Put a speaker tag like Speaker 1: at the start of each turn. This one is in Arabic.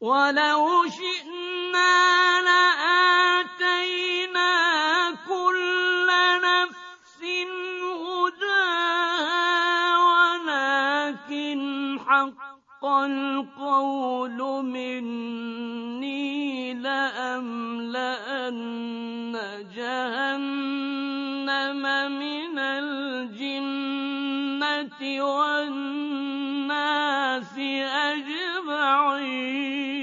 Speaker 1: وَلَوْ شِئْنَا لَآتَيْنَا كُلَّ نَفْسٍ هُدَاهَا وَلَٰكِنْ حَقَّ الْقَوْلُ مِنِّي لَأَمْلَأَنَّ جَهَنَّمَ مِنَ الْجِنَّةِ وَالنَّاسِ أَجْمَعِينَ